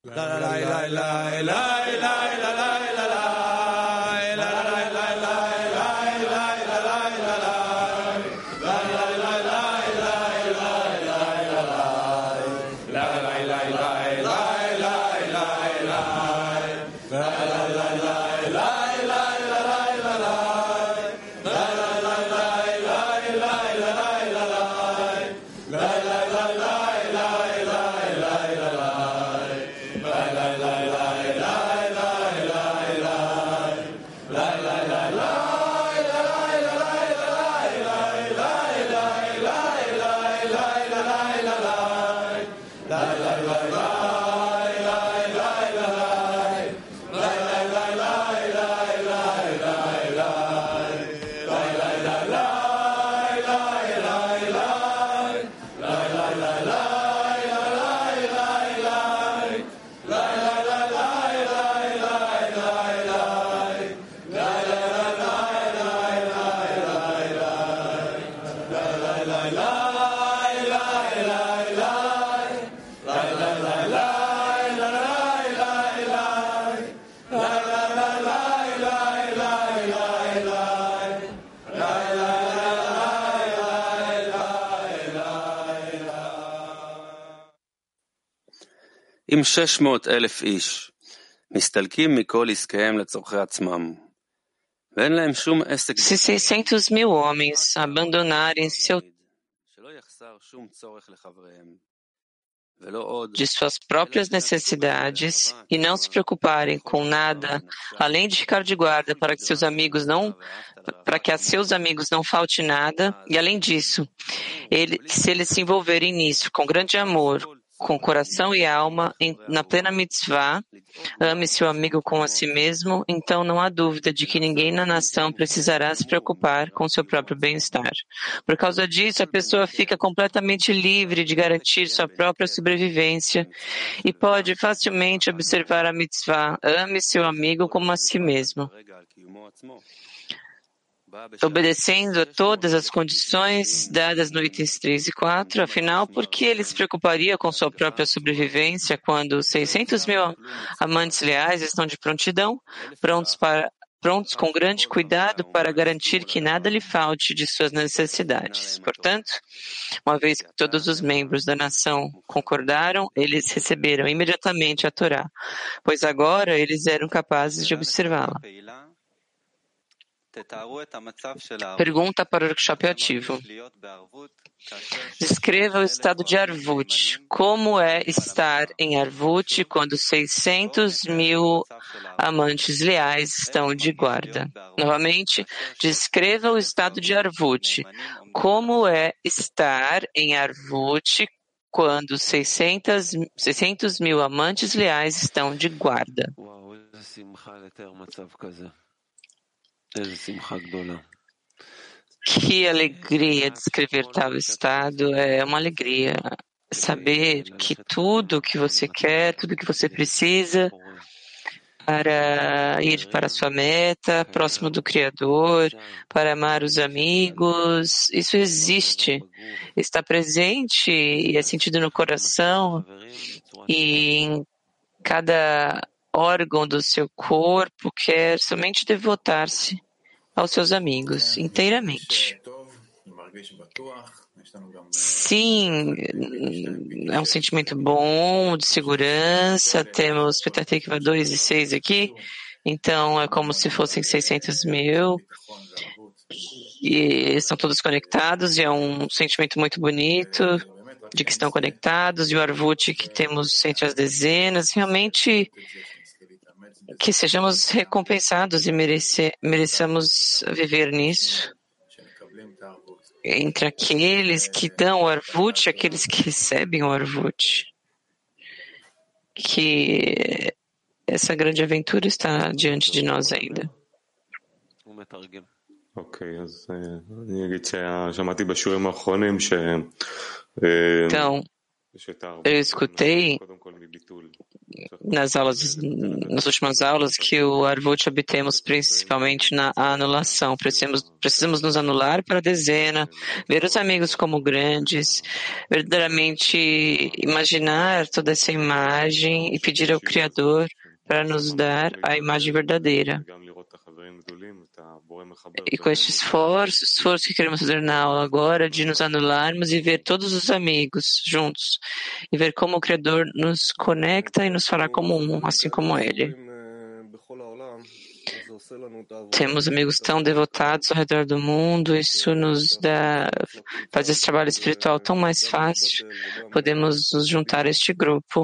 אם 600,000 איש מסתלקים מכל עסקיהם לצורכי עצמם, ואין להם שום עסק, Se 600.000 homens abandonarem שלא יחסר שום צורך לחבריהם, ולא עוד, de suas próprias necessidades e não se preocuparem com nada, além de ficar de guarda para que a seus amigos não falte nada, e além disso, se eles se envolverem nisso com grande amor, com coração e alma, na plena mitzvah, ame seu amigo como a si mesmo, então não há dúvida de que ninguém na nação precisará se preocupar com seu próprio bem-estar. Por causa disso, a pessoa fica completamente livre de garantir sua própria sobrevivência e pode facilmente observar a mitzvah, ame seu amigo como a si mesmo, obedecendo a todas as condições dadas no itens 3 e 4, afinal, por que ele se preocuparia com sua própria sobrevivência quando 600.000 amantes leais estão de prontidão, prontos com grande cuidado para garantir que nada lhe falte de suas necessidades. Portanto, uma vez que todos os membros da nação concordaram, eles receberam imediatamente a Torá, pois agora eles eram capazes de observá-la. Pergunta para o workshop ativo. Descreva o estado de Arvut. Como é estar em Arvut quando 600.000 amantes leais estão de guarda? Novamente, descreva o estado de Arvut. Como é estar em Arvut quando 600.000 amantes leais estão de guarda? Que alegria descrever tal estado, é uma alegria saber que tudo o que você quer, tudo o que você precisa para ir para a sua meta, próximo do Criador, para amar os amigos, isso existe, está presente e é sentido no coração e em cada órgão do seu corpo quer somente devotar-se aos seus amigos inteiramente. Sim, é um sentimento bom, de segurança, temos Petah Tikva 2 e 6 aqui, então é como se fossem 600.000, e estão todos conectados, e é um sentimento muito bonito de que estão conectados, e o Arvut que temos entre as dezenas, realmente que sejamos recompensados e mereçamos viver nisso. Entre aqueles que dão o Arvut e aqueles que recebem o Arvut. Que essa grande aventura está diante de nós ainda. Então, Eu escutei nas últimas aulas, que o Arvut obtemos principalmente na anulação. Precisamos nos anular para a dezena, ver os amigos como grandes, verdadeiramente imaginar toda essa imagem e pedir ao Criador para nos dar a imagem verdadeira. E com este esforço que queremos fazer na aula agora, de nos anularmos e ver todos os amigos juntos, e ver como o Criador nos conecta e nos fará como um, assim como Ele. Temos amigos tão devotados ao redor do mundo, isso faz esse trabalho espiritual tão mais fácil. Podemos nos juntar a este grupo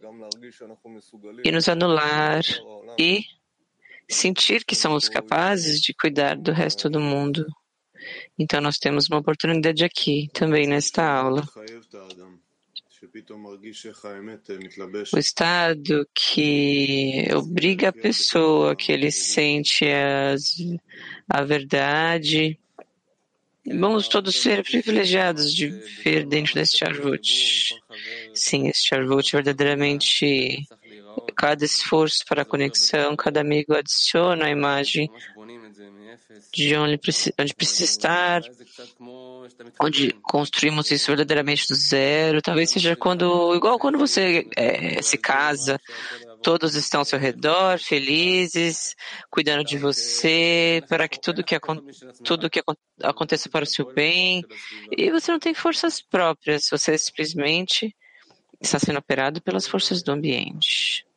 e nos anular e sentir que somos capazes de cuidar do resto do mundo. Então nós temos uma oportunidade aqui, também nesta aula. O estado que obriga a pessoa, que ele sente a verdade. Vamos todos ser privilegiados de ver dentro deste Arvut. Sim, este Arvut verdadeiramente, cada esforço para a conexão, cada amigo adiciona a imagem de onde precisa estar, onde construímos isso verdadeiramente do zero. Talvez seja igual quando você se casa, todos estão ao seu redor, felizes, cuidando de você, para que tudo que aconteça para o seu bem. E você não tem forças próprias, você simplesmente está sendo operado pelas forças do ambiente.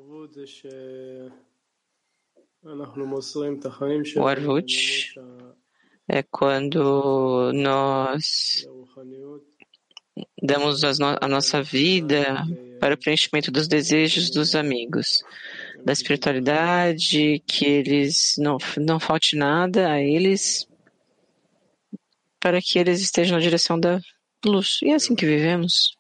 O Arvut é quando nós damos a nossa vida para o preenchimento dos desejos dos amigos, da espiritualidade, que eles não falte nada a eles, para que eles estejam na direção da luz. E é assim que vivemos.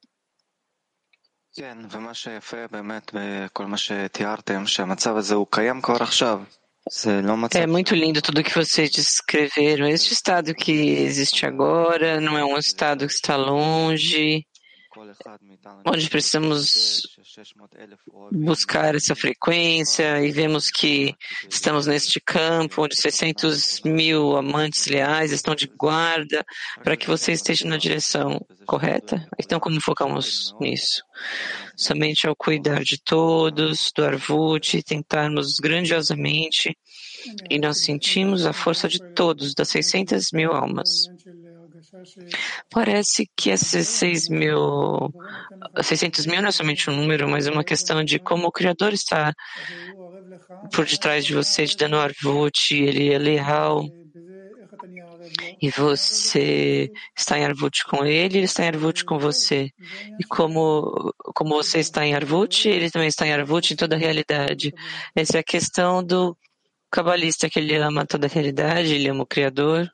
É muito lindo tudo que vocês descreveram. Este estado que existe agora não é um estado que está longe, onde precisamos buscar essa frequência, e vemos que estamos neste campo onde 600.000 amantes leais estão de guarda para que você esteja na direção correta. Então, como focamos nisso? Somente ao cuidar de todos, do Arvut, tentarmos grandiosamente, e nós sentimos a força de todos, das 600.000 almas. Parece que esses 600.000 não é somente um número, mas é uma questão de como o Criador está por detrás de você, te dando Arvut, ele é leal, e você está em Arvut com ele está em Arvut com você. E como você está em Arvut, ele também está em Arvut em toda a realidade. Essa é a questão do cabalista, que ele ama toda a realidade, ele ama o Criador.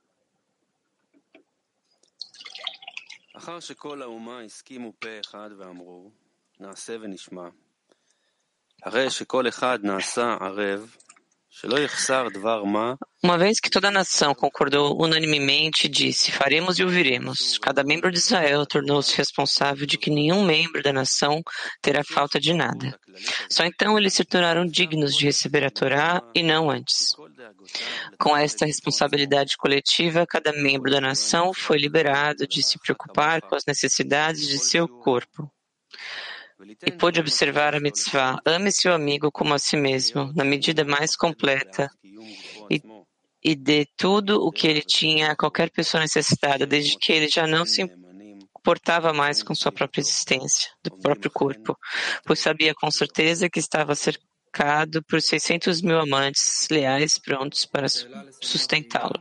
Uma vez que toda a nação concordou unanimemente e disse, faremos e ouviremos, cada membro de Israel tornou-se responsável de que nenhum membro da nação terá falta de nada. Só então eles se tornaram dignos de receber a Torá e não antes. Com esta responsabilidade coletiva, cada membro da nação foi liberado de se preocupar com as necessidades de seu corpo. E pôde observar a mitzvah, ame seu amigo como a si mesmo, na medida mais completa, e dê tudo o que ele tinha a qualquer pessoa necessitada, desde que ele já não se importava mais com sua própria existência, do próprio corpo, pois sabia com certeza que estava cercado por 600.000 amantes leais prontos para sustentá-lo.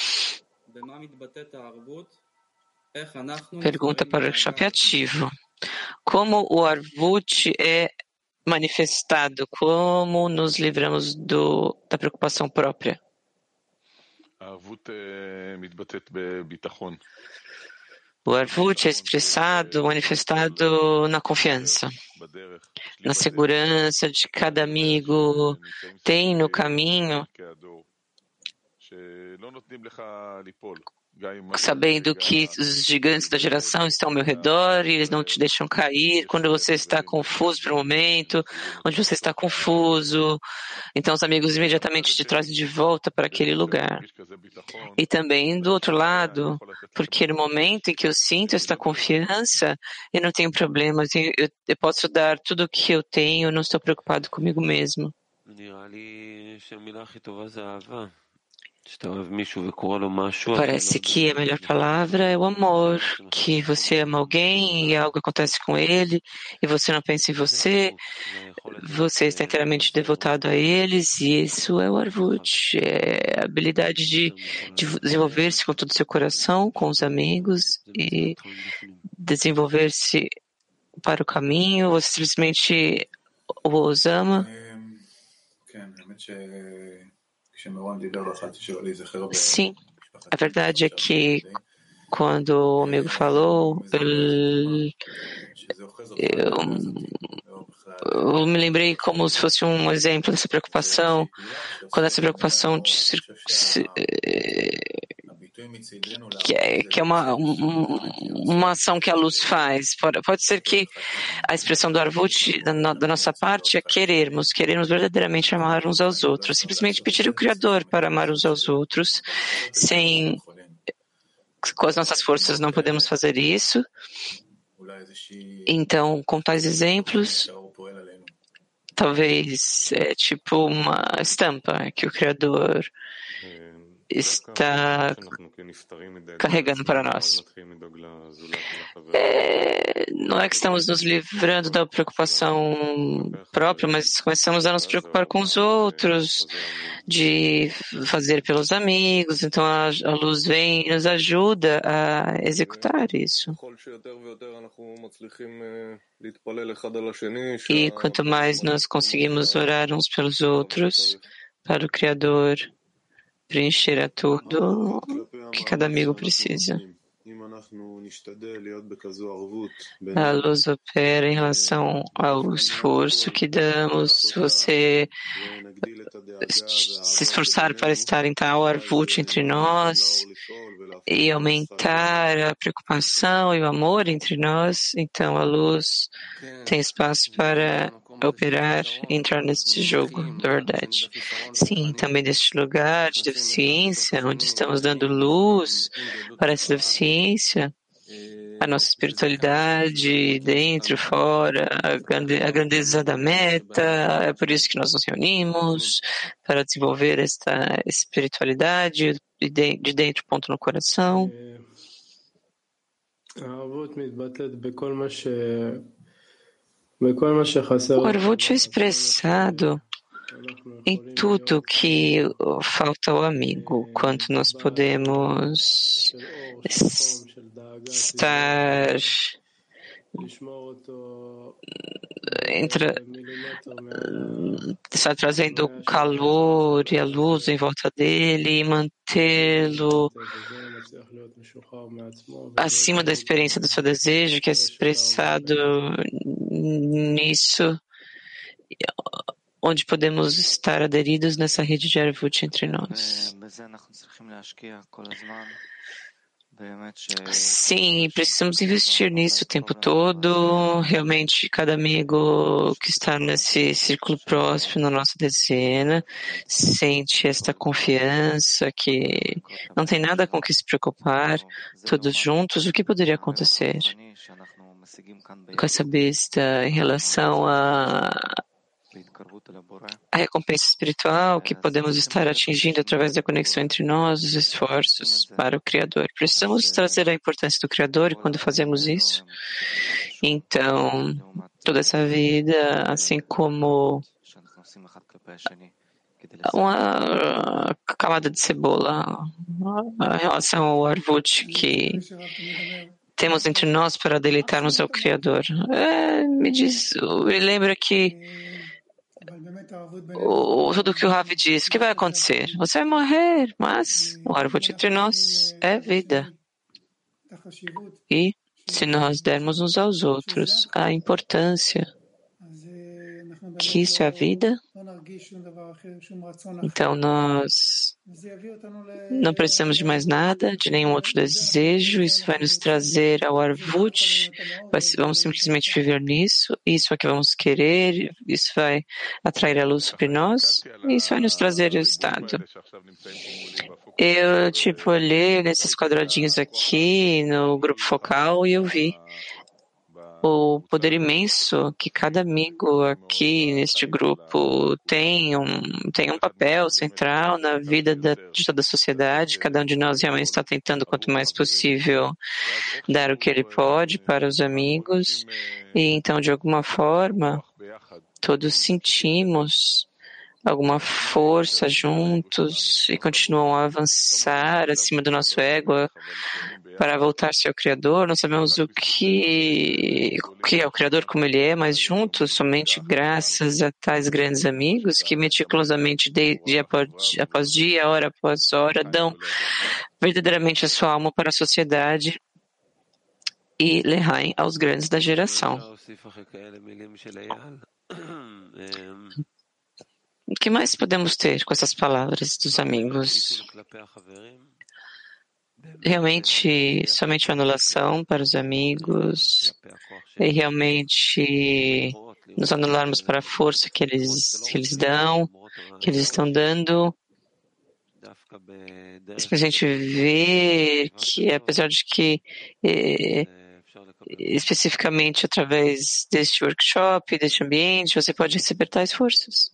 Pergunta para o chapeativo. Como o Arvut é manifestado? Como nos livramos da preocupação própria? O Arvut é expressado, manifestado na confiança, na segurança de cada amigo tem no caminho, sabendo que os gigantes da geração estão ao meu redor e eles não te deixam cair. Quando você está confuso por um momento, onde você está confuso, então os amigos imediatamente te trazem de volta para aquele lugar. E também do outro lado, porque no momento em que eu sinto esta confiança, eu não tenho problemas, eu posso dar tudo o que eu tenho, eu não estou preocupado comigo mesmo. Parece que a melhor palavra é o amor, que você ama alguém e algo acontece com ele e você não pensa em você, você está inteiramente devotado a eles e isso é o Arvut, é a habilidade de desenvolver-se com todo o seu coração, com os amigos e desenvolver-se para o caminho, você simplesmente os ama. Sim, a verdade é que quando o amigo falou, eu me lembrei como se fosse um exemplo dessa preocupação, quando essa preocupação que é uma ação que a luz faz. Pode ser que a expressão do Arvut da nossa parte é querermos verdadeiramente amar uns aos outros, simplesmente pedir ao Criador para amar uns aos outros, com as nossas forças não podemos fazer isso. Então, com tais exemplos, talvez é tipo uma estampa que o Criador está carregando para nós. Não é que estamos nos livrando da preocupação própria, mas começamos a nos preocupar com os outros, de fazer pelos amigos. Então a luz vem e nos ajuda a executar isso. E quanto mais nós conseguimos orar uns pelos outros, para o Criador preencher a tudo que cada amigo precisa. A luz opera em relação ao esforço que damos. Se você se esforçar para estar em tal Arvut entre nós e aumentar a preocupação e o amor entre nós, então a luz tem espaço para operar e entrar neste jogo da verdade. Sim, também deste lugar de deficiência, onde estamos dando luz para essa deficiência, a nossa espiritualidade, dentro, fora, a grandeza da meta, é por isso que nós nos reunimos, para desenvolver esta espiritualidade de dentro, ponto no coração. O Arvut é expressado em tudo que falta ao amigo, quanto nós podemos estar está trazendo o calor e a luz em volta dele e mantê-lo acima da experiência do seu desejo, que é expressado nisso, onde podemos estar aderidos nessa rede de Arvut entre nós. Sim, precisamos investir nisso o tempo todo. Realmente, cada amigo que está nesse círculo próximo na nossa dezena sente esta confiança que não tem nada com o que se preocupar. Todos juntos, o que poderia acontecer com essa besta em relação a recompensa espiritual que podemos estar atingindo através da conexão entre nós, os esforços para o Criador. Precisamos trazer a importância do Criador e quando fazemos isso, então, toda essa vida, assim como uma camada de cebola em relação ao Arvut que temos entre nós para deleitarmos ao Criador. Me lembra que tudo o que o Ravi diz, o que vai acontecer? Você vai morrer, mas o Arvut entre nós é vida. E se nós dermos uns aos outros a importância que isso é a vida, então nós Não precisamos de mais nada, de nenhum outro desejo. Isso vai nos trazer ao Arvut. Vamos simplesmente viver nisso. Isso é o que vamos querer. Isso vai atrair a luz sobre nós. E isso vai nos trazer o estado. Eu, olhei nesses quadradinhos aqui no grupo focal e eu vi o poder imenso que cada amigo aqui neste grupo tem um papel central na vida de toda a sociedade. Cada um de nós realmente está tentando, quanto mais possível, dar o que ele pode para os amigos. E então, de alguma forma, todos sentimos alguma força juntos e continuam a avançar acima do nosso ego para voltar-se ao Criador. Não sabemos o que é o Criador como ele é, mas juntos, somente graças a tais grandes amigos que meticulosamente, dia após dia, hora após hora, dão verdadeiramente a sua alma para a sociedade e lehaim aos grandes da geração. O que mais podemos ter com essas palavras dos amigos? Realmente, somente anulação para os amigos e realmente nos anularmos para a força que eles dão, que eles estão dando. Simplesmente ver que, apesar de que especificamente através deste workshop, deste ambiente, você pode receber tais forças.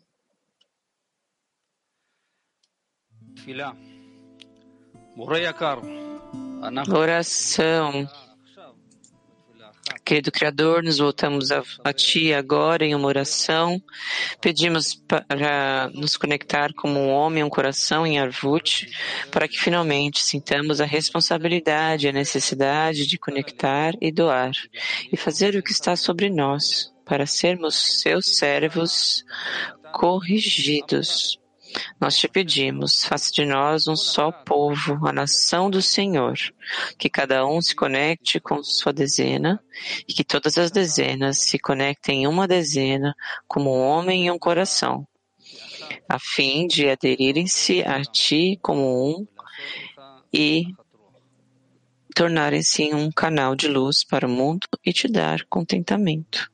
Oração. Querido Criador, nos voltamos a Ti agora em uma oração. Pedimos para nos conectar como um homem, um coração em Arvut, para que finalmente sintamos a responsabilidade, a necessidade de conectar e doar, e fazer o que está sobre nós, para sermos seus servos corrigidos. Nós te pedimos, faça de nós um só povo, a nação do Senhor, que cada um se conecte com sua dezena e que todas as dezenas se conectem em uma dezena como um homem e um coração, a fim de aderirem-se a Ti como um e tornarem-se um canal de luz para o mundo e te dar contentamento.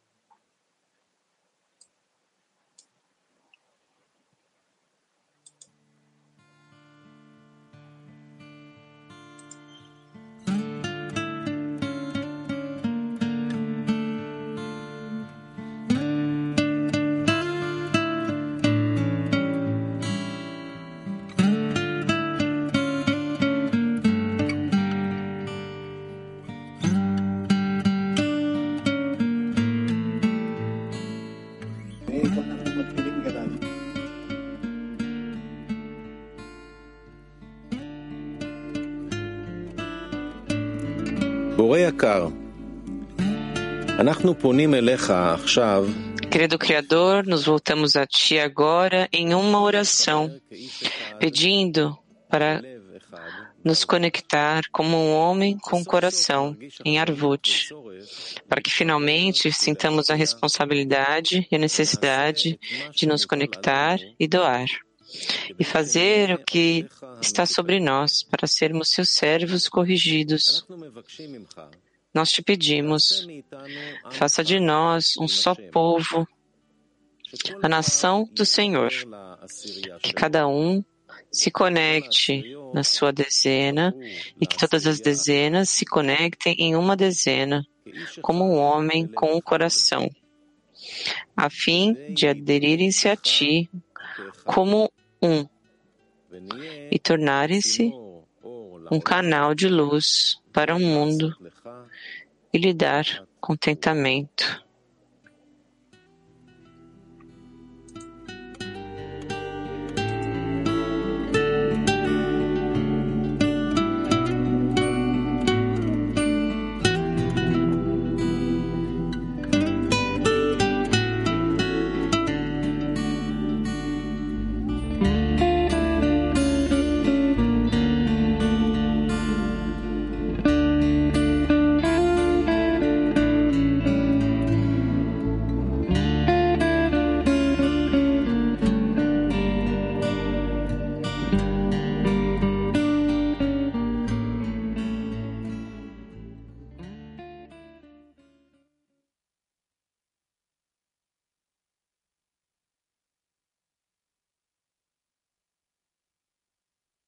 Querido Criador, nos voltamos a Ti agora em uma oração, pedindo para nos conectar como um homem com o coração em Arvut, para que finalmente sintamos a responsabilidade e a necessidade de nos conectar e doar, e fazer o que está sobre nós para sermos seus servos corrigidos. Nós te pedimos, faça de nós um só povo, a nação do Senhor, que cada um se conecte na sua dezena e que todas as dezenas se conectem em uma dezena, como um homem com um coração, a fim de aderirem-se a Ti como um e tornarem-se um canal de luz para o mundo e lhe dar contentamento.